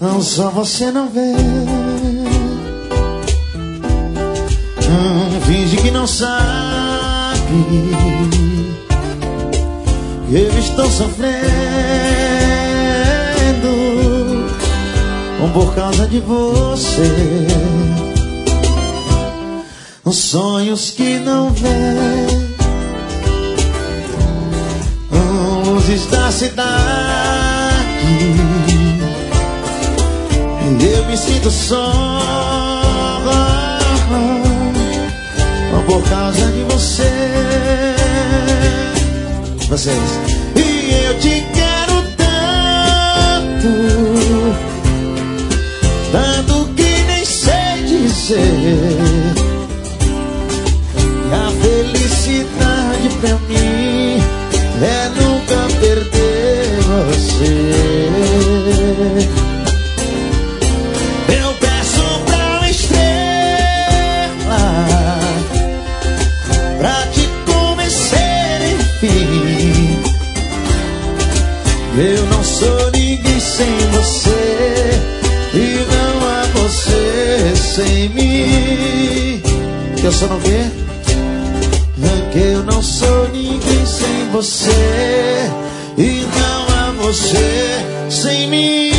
Não, só você não vê. Finge que não sabe. Eu estou sofrendo por causa de você. Os sonhos que não vê. Luzes da cidade. Eu me sinto só por causa de você. Vocês. E eu te quero tanto, tanto que nem sei dizer. E a felicidade pra mim é nunca perder você. Eu peço pra uma estrela pra te convencer, enfim. Eu não sou ninguém sem você, e não há você sem mim. Que eu só não quê? Que eu não sou ninguém sem você, e não há você sem mim.